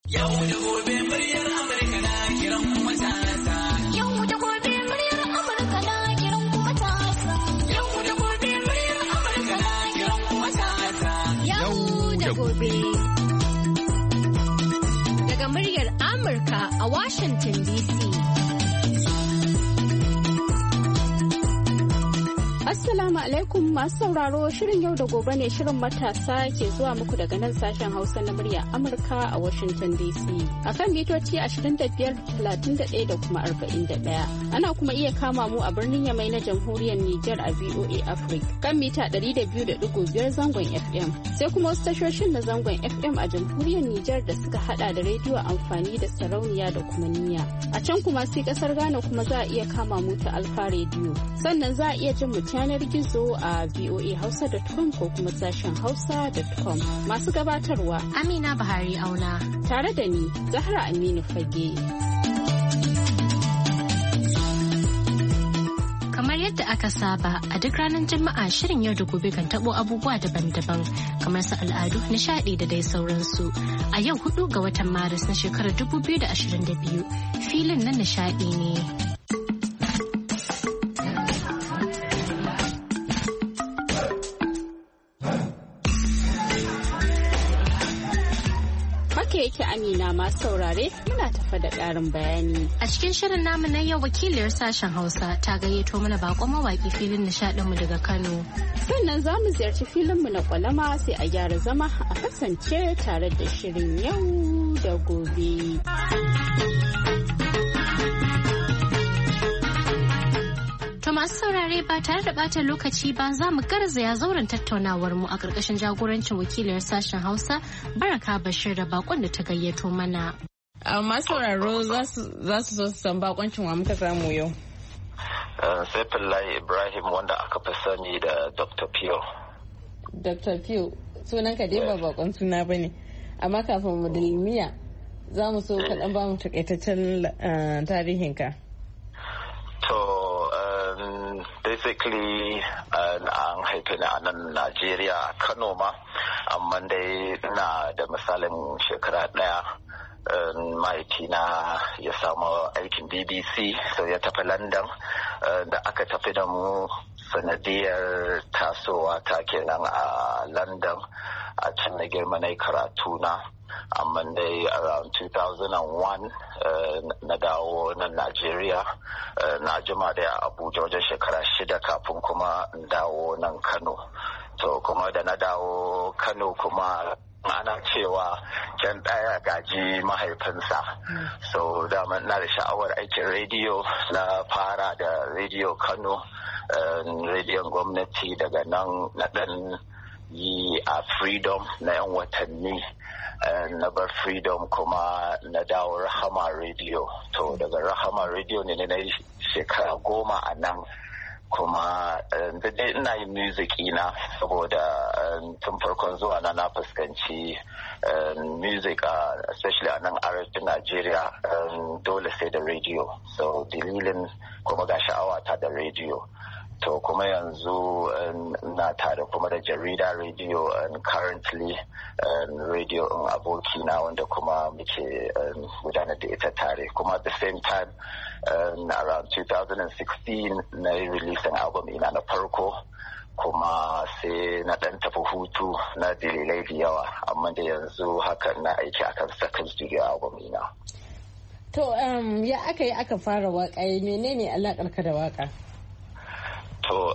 Yau da gobe muryar Amurka na kiran matasa. Yau da gobe muryar Amurka na kiran matasa. Yau da gobe muryar Amurka na kiran matasa. Yau da gobe. Daga muryar Amurka a Washington DC. Assalamu alaikum masu sauraro, shirin yau da gobe ne, shirin matasa ke zuwa muku daga nan sashen Hausa na murya Amurka a Washington DC. A kan mitoci 25, 31 da kuma 41. Ana kuma iya kama mu a birnin Yamai na Jamhuriyar Nijar a VOA Africa kan mita 200.5 zangon FM. Sai kuma wasu tashoshin na zangon FM a Jamhuriyar Nijar da suka hada da rediyo amfani da sarauniya da kuma niyya. A can kuma sai kasar Ghana kuma za a iya kama mu ta Alfa Radio. Sannan za a iya jin mu yanar gizo a voahausa.com ko kuma sashen hausa.com. Masu gabatarwa Amina Buhari Auna tare da ni Zahra Aminu Fage. Kamar yadda aka saba a duk ranar Juma'a, shirin yau da gobe kan tabo abubuwa daban-daban kamar su al'adu, nishadi da dai sauransu. A yau 4 ga watan Maris na shekarar 2022 filin na nishadi ne. Yake Amina masu saurare muna tafa da ƙarin bayani. A cikin shirin namu na yau, wakiliyar sashen Hausa ta gayyato mana bakon mawaki filin nishadinmu daga Kano. Sannan za mu ziyarci filinmu na kwalama, sai a gyara zama a kasance tare da shirin yau da gobe. Masu saurare ba tare da ɓata lokaci ba, za mu garzaya zauren tattaunawar mu a ƙarƙashin jagorancin wakiliyar sashen Hausa Baraka Bashir da bakon da ta gayyato mana. Masu sauraro za su so su san bakoncin wa muka samu yau. Saifullahi Ibrahim, wanda aka fi sani da Dr. Pio. Dr. Pio, sunan ka dai ba bakon suna ba ne, amma kafin mu dalmiya za mu so ka ɗan ba mu takaitaccen tarihinka. Basically an haife ni a nan Najeriya, Kano ma, amma dai ina da misalin shekara ɗaya mahaifina ya samu aikin BBC, so ya tafi London, da aka tafi da mu sanadiyar tasowa ta kenan a London. A can na girma na karatu na, amma dai around 2001 na dawo nan Najeriya. Na jima da Abuja wajen shekara 6 kafin kuma dawo nan Kano. To kuma da na dawo Kano kuma ana cewa can ɗaya gaji mahaifinsa. So dama na da sha'awar aikin rediyo, na fara da rediyo Kano, rediyon gwamnati. Daga nan na ɗan yi a Freedom na 'yan watanni, na bar Freedom kuma na dawo Rahama Radio. To daga Rahama Radio ne na yi shekara 10 a nan, kuma da dai ina yin music ina, saboda tun farkon zuwa na fuskanci music especially a nan arewacin Najeriya dole sai da radio. So dalilin kuma ga sha'awa ta da radio. To kuma yanzu na tare kuma da jarida radio, and currently radio abokina wanda kuma muke gudanar da ita tare. Kuma at the same time around 2016 na yi releasing album ina na farko, kuma sai na dan tafi hutu na dalilai da yawa, amma da yanzu hakan na aiki akan second studio album ina. To ya aka yi aka fara waka, menene alakar ka da waka? To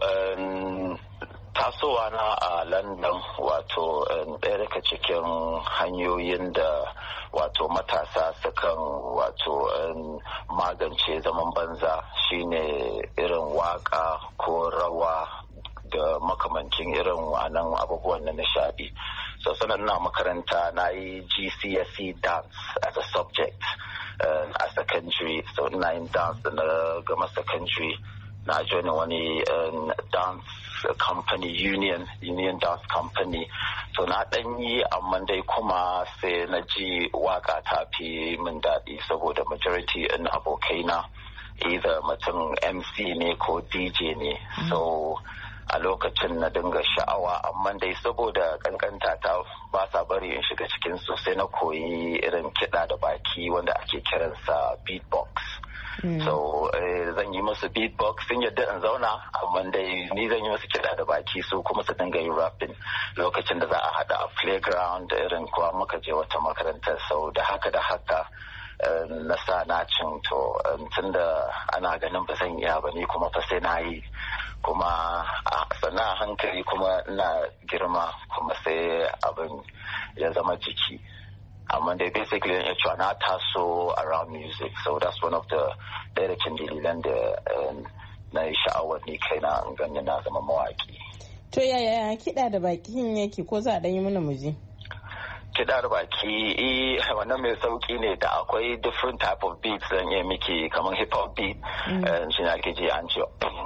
tasowa na a London, wato ɗaya daga cikin hanyoyin da wato matasa sukan wato magance zaman banza shine irin waka ko rawa da makamancin irin wannan abubuwan na nishadi. So sanan na makaranta na yi GCSE dance as a subject a secondary. So ina yin dance da na gama secondary. Na join wani dance company, union dance company. So na ɗan yi, amma dai kuma sai na ji waka ta fi min daɗi, saboda majority in abokaina either mutum MC ne ko DJ ne. So a lokacin na dinga sha'awa, amma dai saboda kankanta ta ba sa bari in shiga cikin su sai na koyi irin kiɗa da baki wanda ake kiransa beatbox. So zan yi musu beatbox sun yadda in zauna, amma dai ni zan yi musu kiɗa da baki su kuma su dinga yin rapping lokacin da za a haɗa a playground irin kuwa muka je wata makarantar. So da haka na sa na cin to tun da ana ganin ba zan iya ba ni kuma fa sai na yi, kuma sannan a hankali kuma ina girma kuma sai abin ya zama jiki. Amma dai basically ya cewa na taso around music, so that's one of the ɗaya dalilan da na yi sha'awar ni kaina in gani na zama mawaki. To yaya kiɗa da bakin yake, ko za a ɗan yi mana muji? Kiɗa da baki wannan mai sauki ne, da akwai different type of beats zan iya miki kamar hip hop beat, shi ne ake ji an ce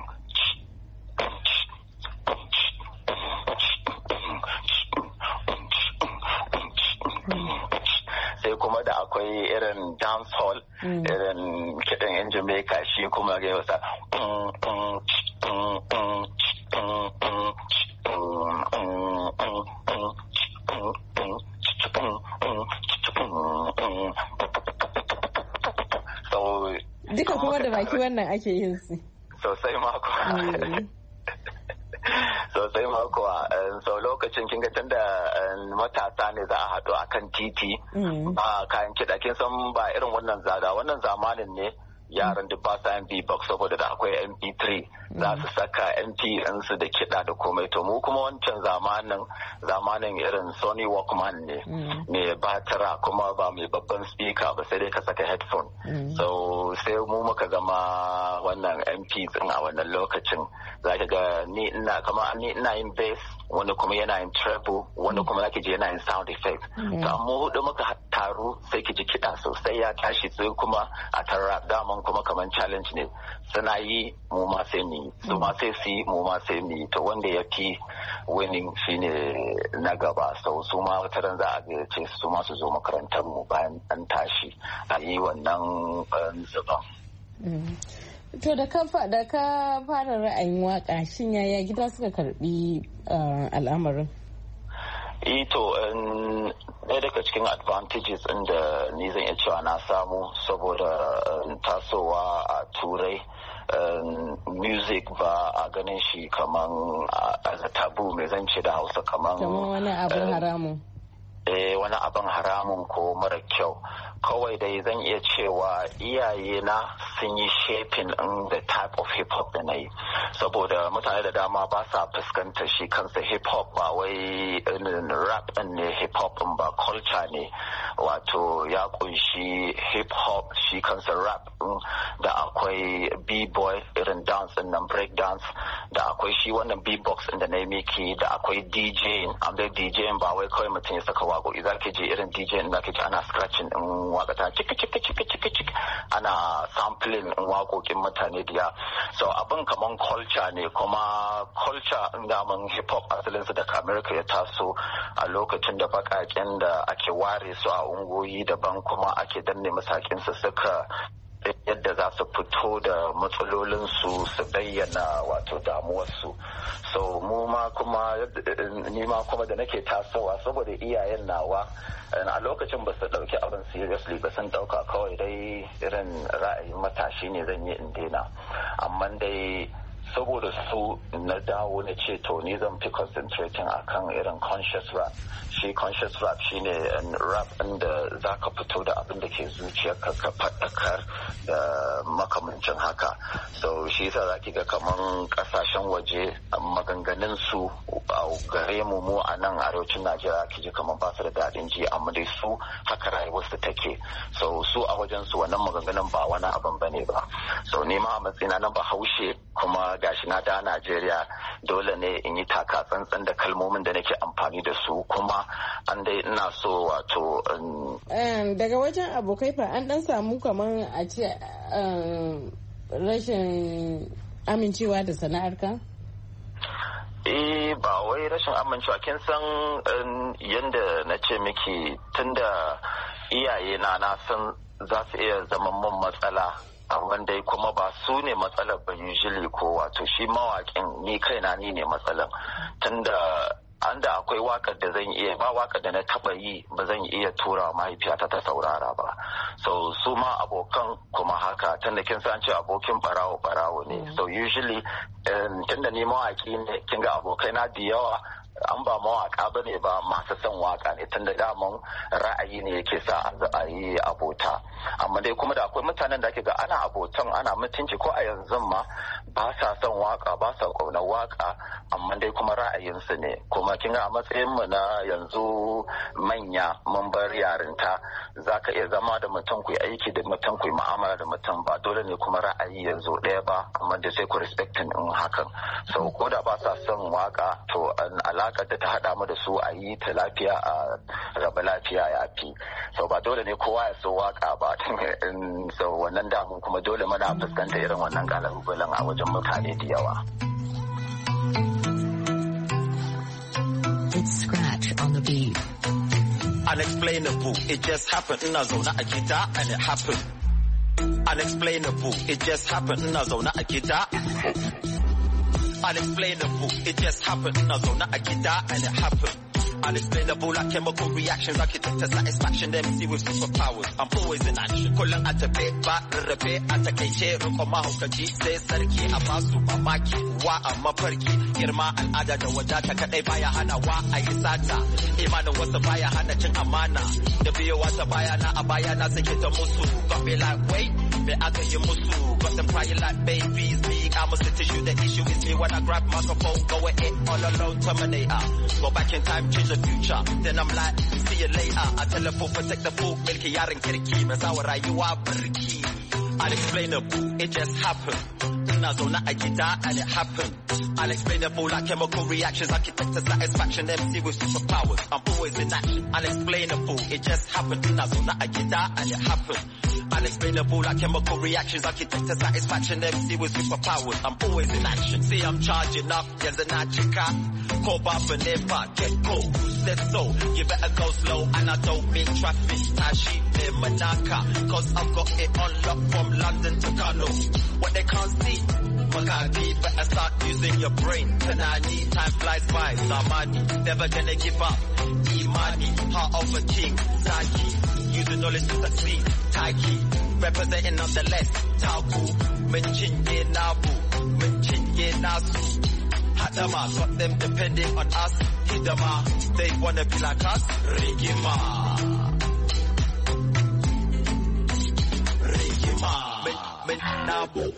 sai kuma da akwai irin dance hall irin kiɗan yan Jamaica, shi kuma ga wasa duka kuma da baki wannan ake yin su sosai mako. Sosai kuwa sau lokacin kin ga tunda matasa ne za a haɗu a kan titi ba kayan kiɗa, kin san ba irin wannan zamanin ne yaran duk ba sa beatbox saboda da akwai mp3 za su saka mp su da kiɗa da komai. To mu kuma wancan zamanin irin Sony Walkman ne mai batara kuma ba mai babban speaker ba, sai dai ka saka headphone. So sai mu muka zama wannan mp din a wannan lokacin. Za ka ga ni ina yin bass, wani kuma yana yin treble, wani kuma zaki je yana yin sound effect. To amma hudu muka taru sai ki ji kiɗa sosai ya tashi, sai kuma a tarra daman kuma kaman challenge ne, suna yi mu ma sai mu, su ma sai su yi mu ma sai mu. To wanda ya fi winning shine na gaba. So su ma wata ran za a gayyace su ma su zo makarantar mu bayan an tashi a yi wannan zuban. To da ka fara ra'ayin waka, shin yaya gida suka karbi al'amarin? To ɗaya daga cikin advantages inda ni zan iya cewa na samu saboda tasowa a turai, music ba a ganin shi kaman a tabu, mai zan ce da Hausa kaman wani abin haramun. Wani abin haramun ko mara kyau. Kawai dai zan iya cewa iyayena sun yi shaping in the type of hip hop da na yi, saboda mutane da dama ba sa fuskantar shi kansa hip hop ba wai rap din ne hip hop din ba, culture ne, wato ya kunshi hip hop shi kansa rap din, da akwai b-boy irin dance din nan, break dance, da akwai shi wannan b-box din da na yi miki, da akwai DJing. Amma DJing ba wai kawai mutum ya saka waƙoƙi, za ka je irin DJing da ka ji ana scratching din waka ta ciki ana sampling waƙoƙin mutane diya. So abin kaman culture ne, kuma culture in daman hip hop asalinsu daga America ya taso a lokacin da baƙaƙen da ake ware su a ungoyi daban kuma ake danne masakinsu suka yadda za su fito da matsalolinsu su bayyana wato damuwarsu. So ni ma kuma da nake tasowa, saboda iyayen nawa a lokacin ba su dauki abin seriously ba, sun dauka kawai dai irin ra'ayin matashi ne zan yi in daina. Amma dai saboda su na dawo na ce to ni zan fi concentrating akan irin conscious rap. Shi conscious rap shine rap inda za ka fito da abin da ke zuciyarka ka faɗakar da makamancin haka. So shi yasa za ki ga kaman kasashen waje maganganun su a gare mu a nan arewacin Najeriya ki ji kaman ba su da daɗin ji, amma dai su haka rayuwarsu take. So su a wajen su wannan maganganun ba wani abin bane ba. So ni ma a matsayina na Bahaushe kuma gashi na da Najeriya, dole ne in yi taka tsantsan da kalmomin da nake amfani da su, kuma an dai ina so wato daga wajen abokai fa an dan samu kaman a ce rashin amincewa da sana'arka? Ba wai rashin amincewa, kin san yanda na ce miki, tunda iyaye na san za su iya zama mun matsala, amma dai kuma ba su ne matsalar ba usually, ko wato shi mawaƙin ni kaina ni ne matsalar, tunda an da akwai wakar da zan iya ba wakar da na taba yi ba zan iya tura mahaifiyata ta saurara ba. So su ma abokan kuma haka tunda kin san ce abokin barawo ne. So usually tunda ni mawaki ne kin ga abokai na da yawa an ba mawaka ba ne ba masu son waka ne tunda daman ra'ayi ne yake sa a yi abota. Amma dai kuma da akwai mutanen da ake ga ana abotan ana mutunci ko a yanzu ma ba sa son waka ba sa ƙaunar waka amma dai kuma ra'ayinsu ne. Kuma kin ga a matsayin mu na yanzu manya mun bar yarinta zaka iya zama da mutum ku aiki da mutum ku mu'amala da mutum ba dole ne kuma ra'ayi yanzu ɗaya ba amma da sai ku respectin in hakan. So ko da ba sa son waka to alakar da ta hada mu da su a yi ta lafiya a raba lafiya ya fi. So ba dole ne kowa ya so waka ba. So wannan damu kuma dole muna fuskanta irin wannan kalubalen a wajen mutane da yawa. It's Scratch on the beat. Unexplainable, it just happened. Ina zaune a gida and it happened. Unexplainable, it just happened. Ina zaune a gida. Unexplainable, it just happened. Ina zaune a gida and it happened. Unexplainable like chemical reactions, architect satisfaction, MC with superpowers. I'm always in action. Kullum a tafe ba rarrafe a takaice riko mahaukaci sai sarki a basu mamaki wa a mafarki girma al'ada da wadata kadai baya hana wa a yi sata imanin wasu baya hana cin amana da biyowa ta bayana a bayana suke ta musu got me like wait me aka yi musu got them crying like babies me I'm a tissue the issue is me when I grab microphone go it all alone terminator go back in time change the future then I'm like see you later I teleport protect the folk milky yaran kirki mai sawa rayuwa birki unexplainable it just happened ina zaune a gida and it happened unexplainable like chemical reactions architect satisfaction MC with superpowers I'm always in action unexplainable it just happened ina zaune a gida and it happened unexplainable like chemical reactions architect satisfaction MC with superpowers I'm always in action see I'm charging up yanzu na cika ko babu never get go said so you better go slow and I don't mean traffic tashi ne manaka cause I've got it on lock from London to Kano what they can't see Makati better start using your brain Tanani time flies by Zamani never gonna give up Imani heart of a king Zaki using knowledge to succeed Taiki representing nonetheless Taku Menchinye Nabu Menchinye Nasu Hadama got them depending on us Hidama they wanna be like us Rigima Nabu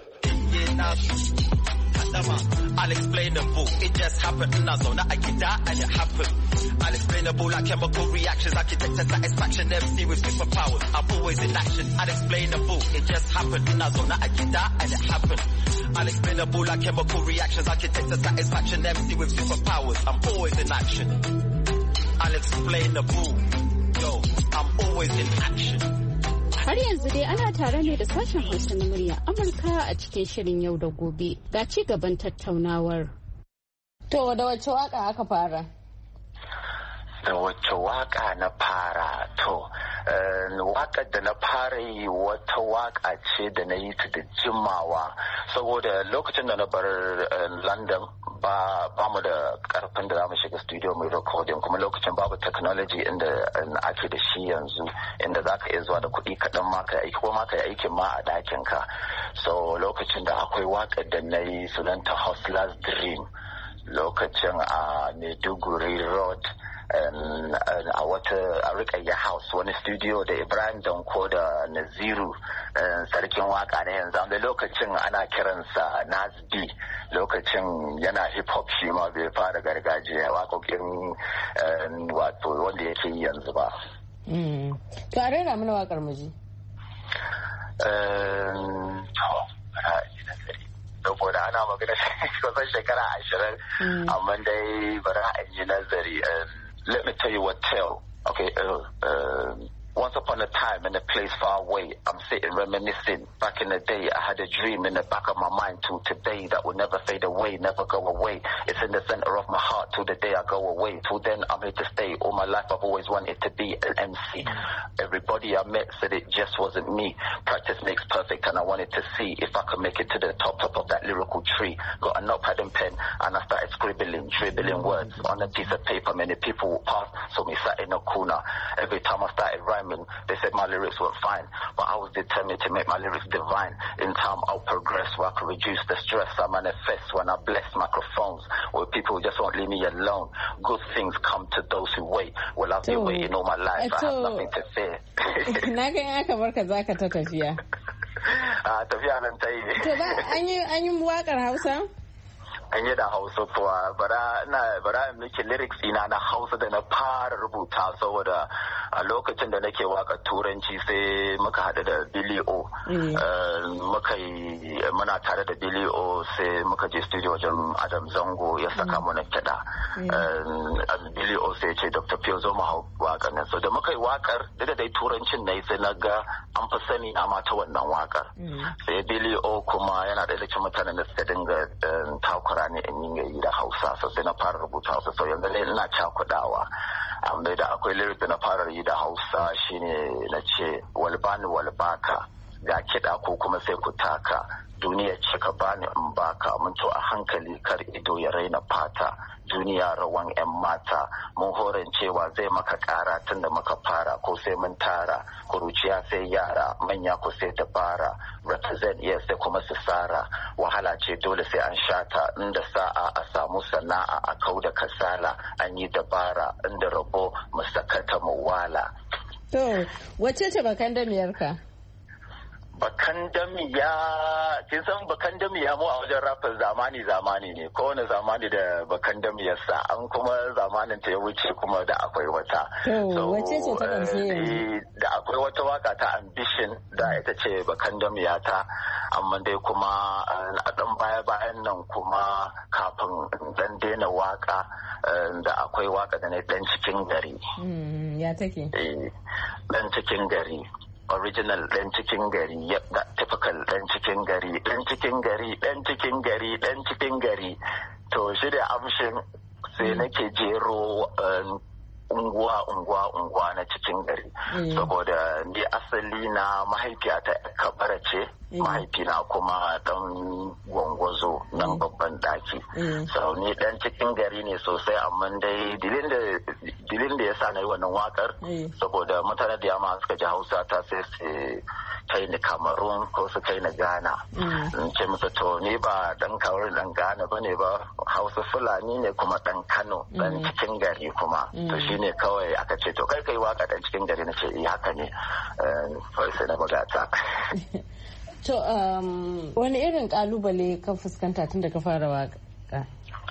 unexplainable it just happened ina zaune a gida and it happened unexplainable like chemical reactions architect satisfaction MC with superpowers I'm always in action unexplainable it just happened ina zaune a gida and it happened unexplainable like chemical reactions architect satisfaction MC with superpowers I'm always in action unexplainable yo I'm always in action. Har yanzu dai ana tare ne da sashen Hausa na murya Amurka a cikin shirin yau da gobe ga ci gaban tattaunawar. To da wacce waka aka fara? Da wacce waka na fara to wakar da na fara yi wata waka ce da na yi ta da jimawa saboda lokacin da na bar London ba mu da karfin da za mu shiga studio mai recording kuma lokacin babu technology inda ake da shi yanzu inda za ka iya zuwa da kuɗi kaɗan ma ka aiki ko ma ka yi aikin ma a ɗakin ka so lokacin da akwai wakar da na yi sunanta Hustler's Dream lokacin a Maiduguri Road a Rikayya House wani studio da Ibrahim Danko da Naziru sarkin waka na yanzu da lokacin ana kiransa Nasbi lokacin yana hip hop shi ma bai fara gargajiya waƙoƙin wato wanda yake yi yanzu ba. To a rera mana waƙar muji. Saboda ana magana kusan shekara 20 amma dai bari a yi nazari. Let me tell you what tale. Okay, Once upon a time in a place far away, I'm sitting reminiscing. Back in the day, I had a dream in the back of my mind till today that will never fade away, never go away. It's in the center of my heart till the day I go away. Till then, I'm here to stay. All my life, I've always wanted to be an MC. Everybody I met said it just wasn't me. Practice makes perfect, and I wanted to see if I could make it to the top of that lyrical tree. Got a notepad and pen, and I started dribbling words on a piece of paper. Many people walked past, saw me sat in a corner. Every time I started rhyming, they said my lyrics weren't fine, but I was determined to make my lyrics divine. In time, I'll progress where I can reduce the stress I manifest when I bless microphones, where people just won't leave me alone. Good things come to those who wait. Well, I've been waiting all my life. I have nothing to fear. Na ga ya kamar ka zaka ta tafiya. Tafiya nan ta yi. To ba an yi waƙar Hausa? An yi da Hausa kuwa bara miki lyrics ina na Hausa da na fara rubuta saboda a lokacin da nake waka turanci sai muka haɗu da Billy O. Muna tare da Billy O sai muka je studio wajen Adam Zango ya saka mana kiɗa. Billy O sai ce Dr. Pio zo mu hau wakar nan. So da muka yi wakar da dai turancin na sai na ga an fi sani na mata wannan wakar. Sai Billy O kuma yana da cikin mutanen da suka dinga takura ne in yi da Hausa, so sai na fara rubuta Hausa. So yanzu ne ina cakudawa. Amma da akwai lyrics da na fara yi da Hausa shine na ce walbani walbaka ga kiɗa ko kuma sai ku taka duniya ce ka bani in baka mun to a hankali kar ido ya raina fata duniya rawan 'yan mata mun horon cewa zai maka kara tun da muka fara ko sai mun tara kuruciya sai yara manya ko sai dabara represent yes sai kuma su sara wahala ce dole sai an shata inda sa'a a samu sana'a a kau da kasala an yi dabara inda rabo mu sakata mu wala. To wacce ce bakan damiyarka? Bakan damiya, kin san bakan damiya mu a wajen rafin zamani ne, kowane zamani da bakan damiyarsa, an kuma zamanin ta ya wuce kuma da akwai wata. Wace ce ta ƙarshe? Da akwai wata waka ta Ambition da ita ce bakan damiya ta, amma dai kuma a ɗan baya-bayan nan kuma kafin ɗan daina waka da akwai waka da na ɗan cikin gari. Ya take? Ɗan cikin gari. Original ɗan cikin gari, yadda typical ɗan cikin gari, ɗan cikin gari, ɗan cikin gari, ɗan cikin gari. To shi da amshin sai nake jero unguwa na cikin gari. Saboda ni asali na mahaifiyata kabara ce, mahaifina kuma dan gwangwazo nan babban daki. Sau ni dan cikin gari ne sosai, amma dai dilin da ya sa na yi wannan wakar saboda mutane da yamma suka ji Hausa ta sai su kai ni Cameroon ko su kai ni Ghana. In ce musu to ni ba dan kawar dan Ghana bane ba, Hausa Fulani ne kuma dan Kano, dan cikin gari kuma. To shine kawai aka ce to kai waka dan cikin gari, na ce haka ne, sai na bugata. To wani irin kalubale ka fuskanta tun da ka fara waka?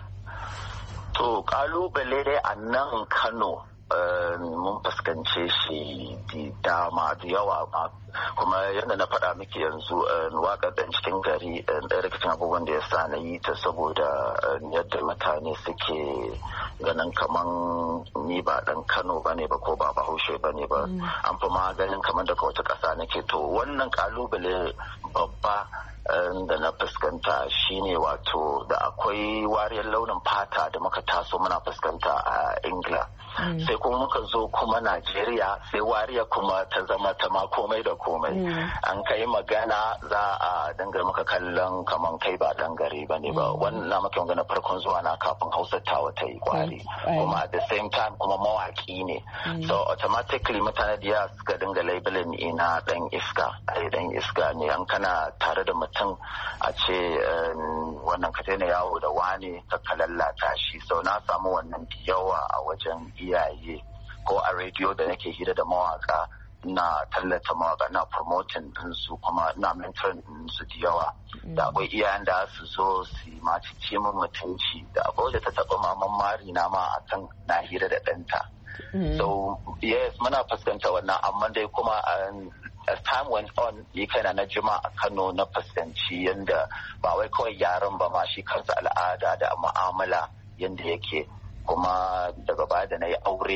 To kalubale dai a nan Kano mun fuskance shi da dama da yawa ma, kuma yadda na faɗa miki yanzu waƙar ɗan cikin gari ɗaya daga cikin abubuwan da ya sa na yi ta saboda yadda mutane suke ganin kaman ni ba ɗan Kano ba ne ba ko ba Bahaushe ba ne ba, an fi ma ganin kaman daga wata ƙasa nake. To wannan ƙalubale babba da na fuskanta shine wato da akwai wariyar launin fata da muka taso muna fuskanta a Ingila. Sai kuma muka zo kuma Najeriya sai wariya kuma ta zama ta ma komai da komai. An kai magana za a dinga maka kallon kaman kai ba dan gari ba ne ba. Wannan na maka magana farkon zuwa na kafin Hausa tawa ta yi kwari. Kuma at the same time kuma mawaki ne. So automatically mutane da suka dinga labelin ina dan iska. Ai dan iska ne, an kana tare da mutum a ce wannan ka daina yawo da wani ka lallata shi. So na samu wannan yawa a wajen iyaye ko a rediyo da nake hira da mawaka, na tallata mawaka, na promoting ɗinsu kuma na mentoring ɗinsu da yawa. Da akwai iyayen da su zo su yi macici min mutunci, da akwai da ta taɓa maman mari na ma akan na hira da ɗanta. So yes, muna fuskanta wannan, amma dai kuma as time went on yi kaina na jima a Kano na fuskanci yanda ba wai kawai yaren ba ma shi kansa al'ada da mu'amala yanda yake. Kuma daga baya da na yi aure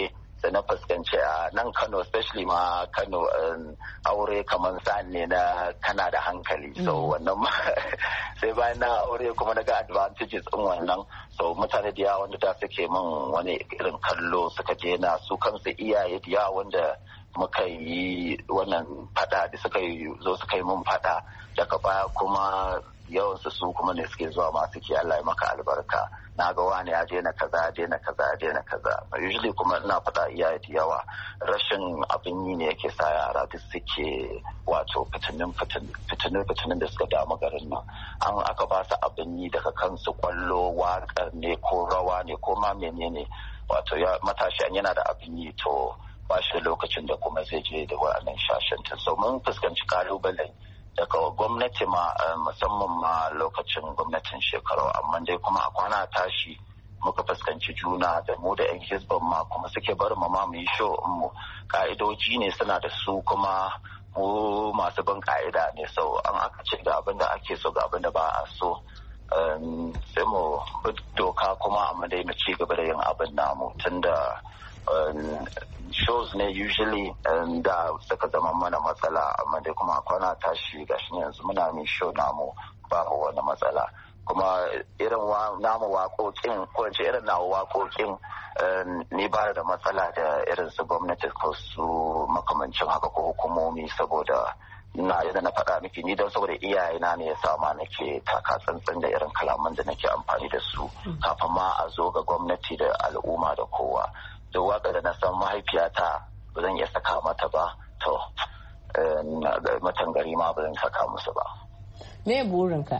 sai na fuskanci a nan Kano, especially ma Kano, aure kamar sa'an ne na kana da hankali. So wannan ma sai bayan na aure kuma na ga advantages din wannan. So mutane da yawa wanda da suke min wani irin kallo suka daina, su kansu iyaye da yawa wanda muka yi wannan fada da suka yi min fada, daga baya kuma yawansu su kuma ne suke zuwa masu ke Allah ya maka albarka, na ga wani ya daina kaza daina kaza. Usually kuma ina faɗa iyaye da yawa rashin abin yi ne yake sa yara duk suke wato fitinin da suka damu garin nan. An aka ba su abin yi daga kansu kwallo, waƙar ne ko rawa ne ko ma menene, wato matashi yana da abin yi to ba shi da lokacin da kuma zai je da wa'annan shashantin. So mun fuskanci kalubalen daga gwamnati ma, musamman ma lokacin gwamnatin shekaru, amma dai kuma a kwana tashi muka fuskanci juna da mu da 'yan hizban ma kuma suke barin mu ma mu yi show mu. Ka'idoji ne suna da su kuma mu masu bin ka'ida ne, sau an aka ce ga abin da ake so ga abin da ba a so sai mu doka kuma amma dai mu ci gaba da yin abin namu, tunda shows ne usually da suka zama mana matsala, amma dai kuma kwana tashi gashi yanzu muna min show namu babu wani matsala. Kuma irin namu waƙoƙin ko ce irin namu waƙoƙin ni ba da matsala da irin su gwamnati ko su makamancin haka ko hukumomi, saboda yadda na faɗa miki ni don saboda iyayena ne ya sama nake taka tsantsan da irin kalaman da nake amfani da su kafin ma a zo ga gwamnati da al'umma da kowa. Da waka da na san mahaifiyata ba zan iya saka mata ba, to matan gari ma ba zan saka musu ba. Me burinka?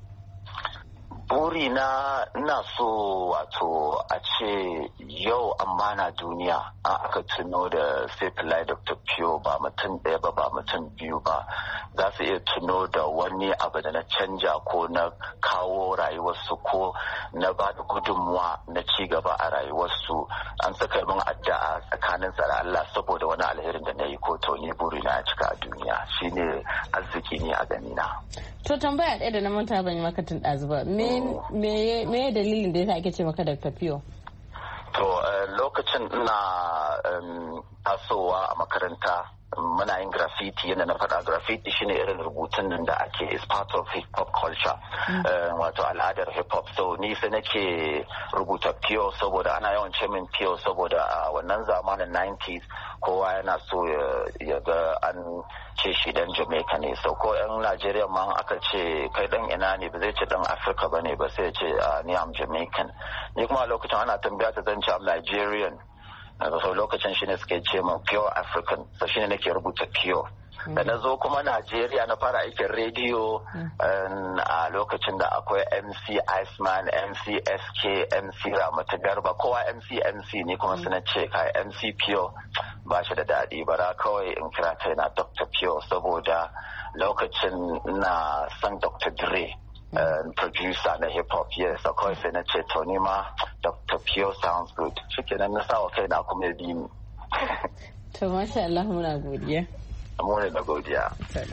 Burina ina so wato a ce yau amma na duniya an aka tuno da Saifullah Dr. Pio ba mutum ɗaya ba mutum biyu ba, za su iya tuno da wani abu da na canja ko na kawo rayuwarsu ko na ba da gudunmuwa na ci gaba a rayuwarsu. An saka min addu'a tsakanin da Allah saboda wani alherin da na yi, ko to ni burina ya cika a duniya, shine arziki ne a ganina. To tambaya ɗaya da na manta ban yi maka tun ɗazu ba, me dalilin da yasa ake ce maka Dr. Pio? To lokacin ina tasowa a makaranta muna yin graffiti, yadda na faɗa graffiti shine irin rubutun nan da ake is part of hip hop culture, wato al'adar hip hop. So ni sai nake rubuta Pio saboda ana yawan ce min Pio saboda a wannan zamanin 90s kowa yana so ya ga an ce shi dan Jamaica ne. So ko yan Najeriya ma aka ce kai dan ina ne ba zai ce dan Africa bane ba, sai ya ce ni am Jamaican. Ni kuma a lokacin ana tambaya ta zan ce am Nigerian. So lokacin shi ne suke ce min Pure African, so shi ne nake rubuta Pure. Da na zo kuma Najeriya na fara aikin rediyo a lokacin da akwai MC Iceman, MC SK, MC Ramatu Garba, kowa MC ne, kuma suna ce kai MC Pure ba shi da daɗi, bara kawai in kira kai na Dr. Pure saboda lokacin na son Dr. Dre. Producer na hip hop, yes, so kawai sai na ce to ni ma Dr. Pio sounds good. Shikenan na sawa kai na kuma bi ni. To masha Allah, muna godiya. Mu ne da godiya. From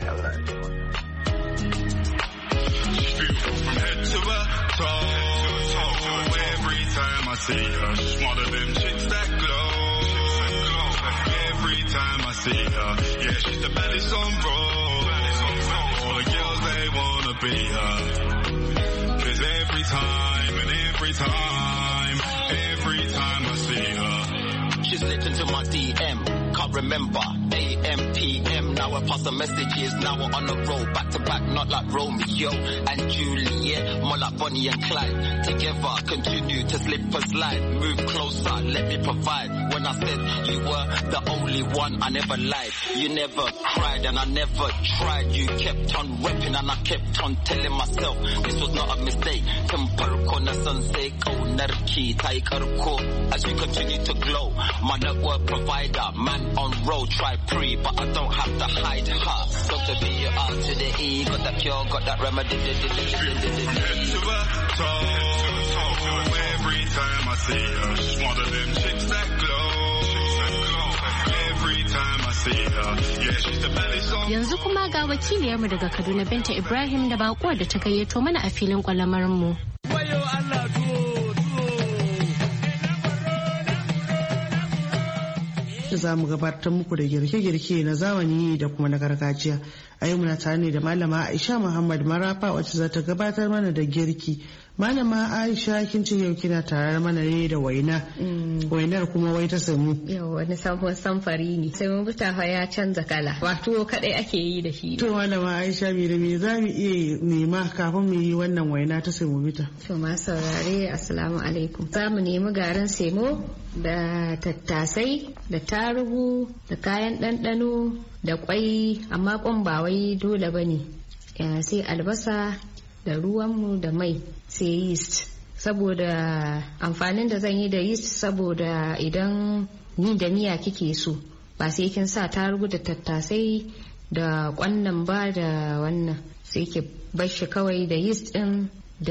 head to the toe, every time I see her, she's one of them chicks that glow. Every time I see her, yeah, she's the baddest on road. All the girls they wanna be her. Every time I see her, she's slipped into my DM, can't remember, AM, PM, now I pass the messages, now we're on the road, back to back, not like Romeo and Juliet, more like Bonnie and Clyde, together, continue to slip and slide, move closer, let me provide, when I said you were the only one, I never lied, you never cried and I never tried, you kept on repping and I kept on telling myself, this was not a mistake, as you continue to glow, my network provider, man on road, try pre, but I don't have to hide her. Dr. B, R to the E, got that cure, got that remedy. From head to the toe, every time I see her, she's one of them chicks that glow. Every time I see her, yeah, she's the baddest on. Yanzu kuma ga wakiliyarmu daga Kaduna Binta Ibrahim da bakuwar da ta gayyato mana a filin kwalamar mu. da za mu gabatar muku da girke-girke na zamani da kuma na gargajiya. A yau muna tare ne da Malama Aisha Muhammad Marafa wacce za ta gabatar mana da girki. Malama Aisha kin ce yau kina tare mana ne da waina. Wainar kuma wai ta samu. Yau wani sabon samfari ne. Sai mun butafa ya canza kala. Wato kadai ake yi da shi. To Malama Aisha me da me za mu iya nema kafin mu yi wannan waina ta semo bita? To ma saurare assalamu alaikum. Za mu nemi garin semo da tattasai da tarugu da kayan ɗanɗano da kwai, amma kwan ba wai dole bane. Sai albasa da ruwanmu da mai, sai yeast. Saboda amfanin da zan yi da yeast, saboda idan ni da miya kike so ba sai kin sa tarugu da tattasai da kwannan ba da wannan, sai ki bar shi kawai da yeast din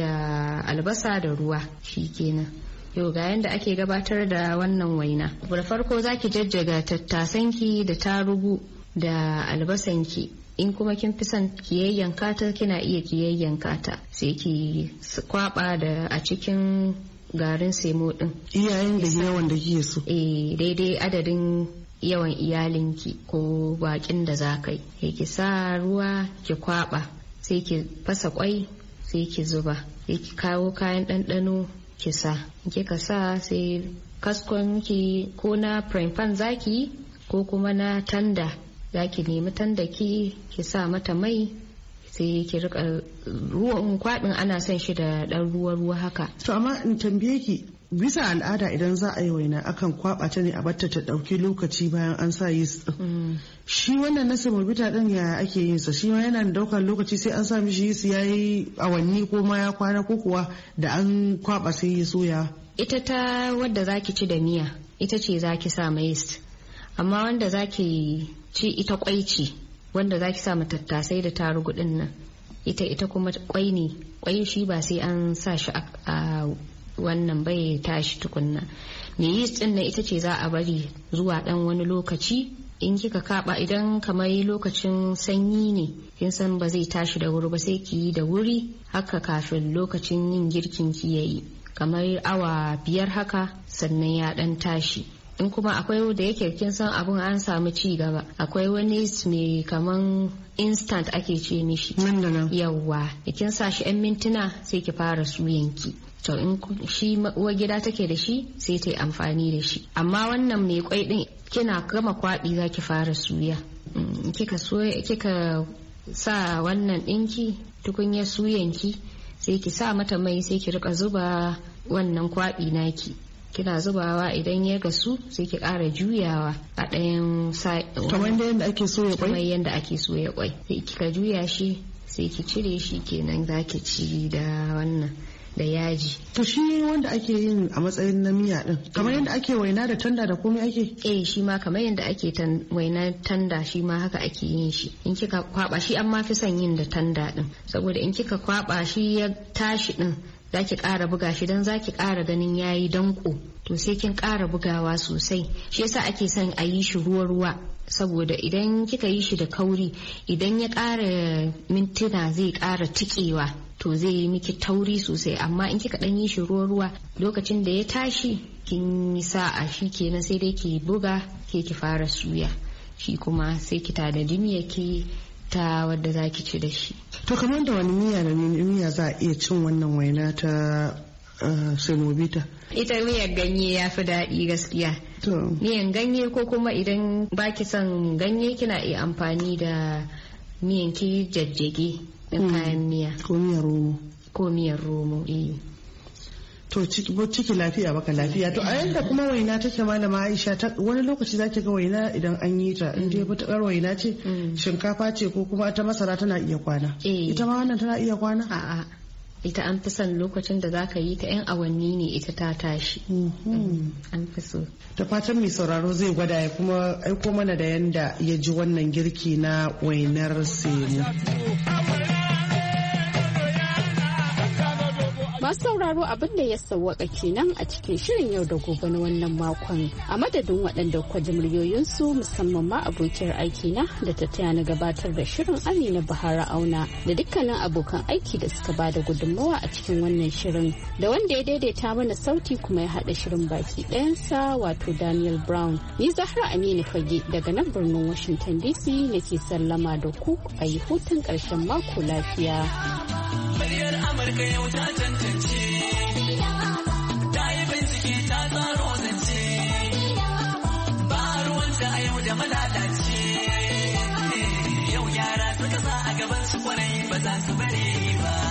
da albasa da ruwa shikenan. Yau ga yanda ake gabatar da wannan waina. Da farko zaki jajjaga tattasanki da tarugu da albasanki. In kuma kin fi son kiyayyanka ta, kina iya kiyayyanka ta, sai ki kwaba da a cikin garin semo din iyayen da yawan da kike so. Daidai adadin yawan iyalinki ko bakin da za kai. Ki sa ruwa ki kwaba, sai ki fasa kwai, sai ki zuba, sai ki kawo kayan ɗanɗano ki sa. Kika sa sai kaskon ki ko na frying pan zaki ko kuma na tanda, zaki nemi tanda ki sa mata mai, sai ki rika ruwan kwaɗin ana son shi da ɗan ruwa haka. To amma in tambaye ki, bisa al'ada idan za a yi waina akan kwaba ta ne a batta ta ɗauki lokaci bayan an sa yeast din. Shi wannan na semobita din ya ake yin sa? Shi ma yana da daukar lokaci sai an sa mishi yeast yayi awanni ko ma ya kwana, ko kuwa da an kwaba sai ya soya? Ita ta wadda zaki ci da miya ita ce zaki sa ma yeast, amma wanda zaki ci ita kwai ce, wanda zaki sa tattasai da tarugu din nan ita kuma kwai ne. Kwai shi ba sai an sa shi a wannan bai tashi tukunna. Me yeast din nan ita ce za a bari zuwa dan wani lokaci. In kika kaba, idan kamar lokacin sanyi ne kin san ba zai tashi da wuri ba, sai ki yi da wuri haka kafin lokacin yin girkin ki yayi, kamar awa 5 haka sannan ya dan tashi. In kuma akwai da yake kin san abun an samu ci gaba, akwai wani mai kaman instant ake ce mishi yawwa, kin sa shi 'yan mintuna sai ki fara suyanki. To in shi uwar gida take da shi sai ta yi amfani da shi, amma wannan mai kwai din kina gama kwaɗi za ki fara suya. Kika sa wannan ɗinki tukunyar suyanki, sai ki sa mata mai, sai ki rika zuba wannan kwaɗi naki. Kina zubawa, idan ya gasu sai ki ƙara juyawa a ɗayan kamar yadda ake soya kwai. Kamar yadda ake soya kwai, sai kika juya shi sai ki cire shi, kenan zaki ci da wannan da yaji. To shi wanda ake yin a matsayin na miya din kamar yadda ake waina da tanda da komai ake? Shi ma kamar yadda ake waina tanda shi ma haka ake yin shi. In kika kwaba shi, amma fi son yin da tanda din, saboda in kika kwaba shi ya tashi din zaki ƙara buga shi, don zaki ƙara ganin yayi danko, to sai kin ƙara bugawa sosai. Shi yasa ake son a yi shi ruwa-ruwa, saboda idan kika yi shi da kauri, idan ya ƙara mintuna zai ƙara tikewa, to zai yi miki tauri sosai. Amma in kika ɗan yi shi ruwa-ruwa, lokacin da ya tashi kin yi sa'a, shi kenan sai dai ki buga ke ki fara suya. Shi kuma sai ki tanadi miyarki ta wadda za ki ci da shi. To kamar da wani miya da miya za a iya cin wannan waina ta semobita? Ita miyar ganye ya fi daɗi gaskiya. Miyan ganye, ko kuma idan baki son ganye kina iya amfani da miyan ki jajjage da kayan miya. Ko miyar romo. To ciki lafiya baka lafiya. To a yanda kuma waina take Malama Aisha, wani lokaci zaki ga waina idan an yi ta, in dai fitakar waina ce, shinkafa ce ko kuma ta masara tana iya kwana. Ita ma wannan tana iya kwana? A'a, ita an fi son lokacin da zaka yi ta 'yan awanni ne ita ta tashi. An fi so. Da fatan mai sauraro zai gwada ya kuma aiko mana da yanda ya ji wannan girki na wainar semo. Masu sauraro abin da ya sawwaka kenan a cikin shirin yau da gobe na wannan makon. A madadin waɗanda kwa ji muryoyinsu musamman ma abokiyar aikina da ta taya na gabatar da shirin Amina Bahara Auna da dukkanin abokan aiki da suka bada gudunmawa a cikin wannan shirin. Da wanda ya daidaita mana sauti kuma ya haɗa shirin baki ɗayansa wato Daniel Brown. Ni Zahra Aminu Fage daga nan birnin Washington DC nake sallama da ku a yi hutun ƙarshen mako lafiya. Muryar Amurka yau ta tantance, ta yi bincike ta tsaro zance, ba ruwanta a yau da malalace. Yau yara suka sa a gaban su kwarai ba za su bare ba.